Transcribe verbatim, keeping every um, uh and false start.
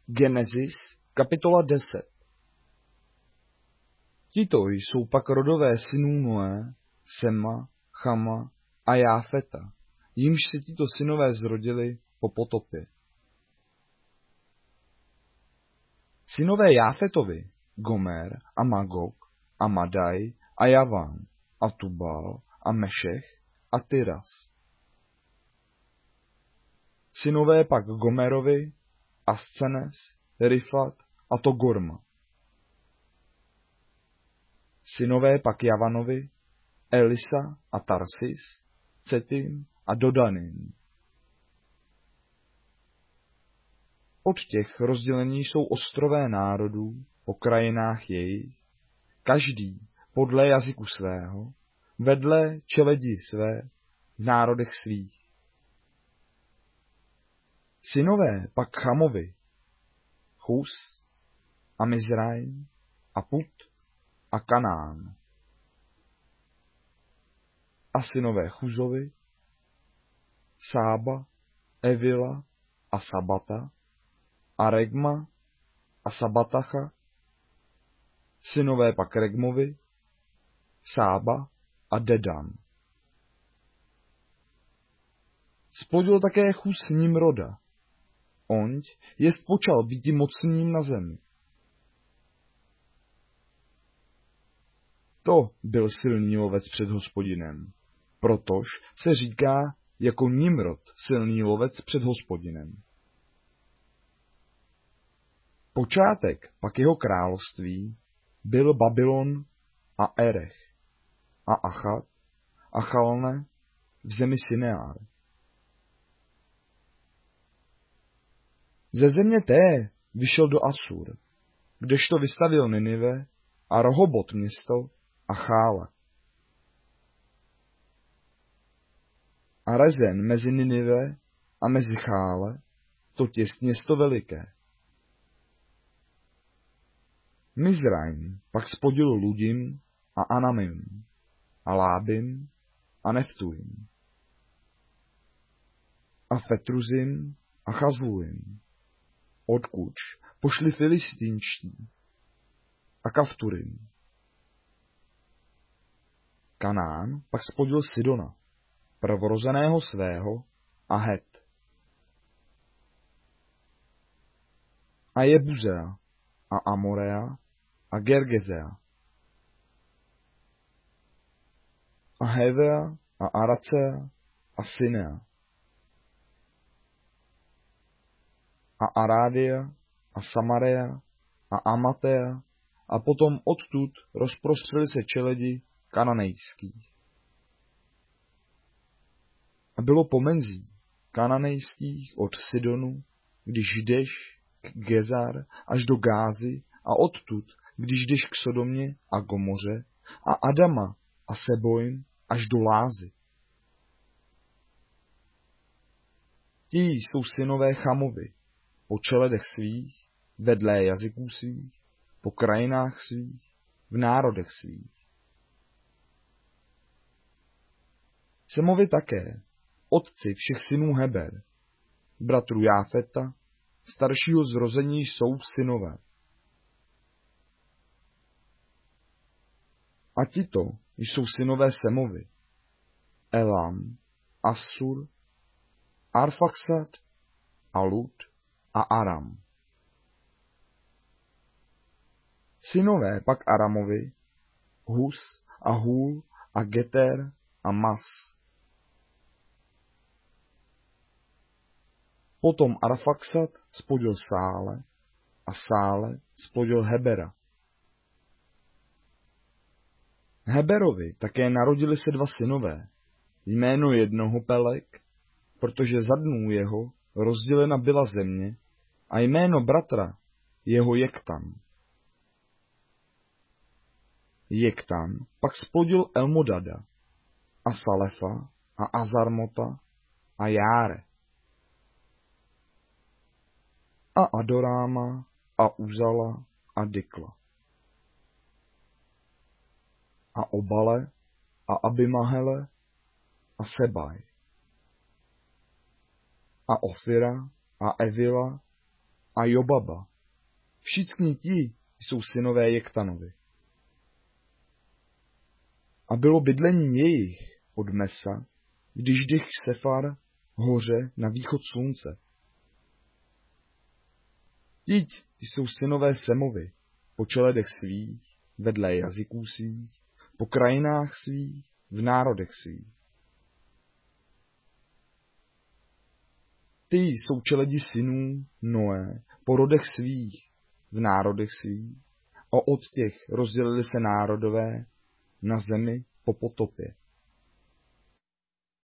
Genesis, kapitola deset. Tito jsou pak rodové synů Noé, Sema, Chama a Jáfeta, jimž se tito synové zrodili po potopě. Synové Jáfetovi, Gomer a Magog a Madaj a Javán a Tubal a Mešech a Tyras. Synové pak Gomerovi, Ascenes, Rifat a Togorma. Synové pak Javanovi, Elisa a Tarsis, Cetim a Dodanim. Od těch rozdělení jsou ostrové národů po krajinách jejich, každý podle jazyku svého, vedle čeledi své, v národech svých. Synové pak Chamovi, Chus a Mizraim a Put a Kanán. A synové Chuzovi, Sába, Evila a Sabata a Regma a Sabatacha. Synové pak Regmovi, Sába a Dedan. Splodil také Chus Nimroda. Onť jest počal býti mocným na zemi. To byl silný lovec před Hospodinem, protož se říká jako Nimrod silný lovec před Hospodinem. Počátek pak jeho království byl Babylon a Erech a Achat a Chalne v zemi Sineár. Ze země té vyšel do Asur, kdežto vystavil Ninive a Rohobot město a Chála. A Rezen mezi Ninive a mezi Chále, totiž město veliké. Mizraim pak spodil Ludim a Anamim a Lábim a Neftuim a Fetruzim a Chazluim, odkud pošli Filistínští a Kafturim. Kanán pak spodil Sidona, prvorozeného svého, a Het. A Jebuzea a Amorea a Gergezea a Hevea a Aracea a Sinea a Arádia a Samaria a Amatea a potom odtud rozprostřeli se čeledi kananejských. A bylo pomenzí kananejských od Sidonu, když jdeš k Gezar až do Gázy a odtud, když jdeš k Sodomě a Gomoře a Adama a Sebojim až do Lázy. Ti jsou synové Chamovi, po čeledech svých, vedle jazyků svých, po krajinách svých, v národech svých. Semovi také, otci všech synů Heber, bratru Jáfeta, staršího zrození jsou synové. A tito jsou synové Semovi, Elam, Assur, Arfaxad, Alud a Aram. Synové pak Aramovi, Hus a Hul a Geter a Mas. Potom Arfaxad splodil Sále a Sále splodil Hebera. Heberovi také narodili se dva synové, jméno jednoho Pelek, protože za dnů jeho rozdělena byla země, a jméno bratra jeho Jektan. Jektan pak splodil Elmodada a Salefa a Azarmota a Járe a Adoráma a Uzala a Dikla a Obale a Abimahele a Sebaj a Ofira a Evila a Jobaba. Všichni ti jsou synové Jektanovi. A bylo bydlení jejich od Mesa, když dych Sefar hoře na východ slunce. Tiť jsou synové Semovi, po čeledech svých, vedle jazyků svých, po krajinách svých, v národech svých. Ty jsou čeledi synů Noé, po rodech svých, v národech svých, a od těch rozdělili se národové na zemi po potopě.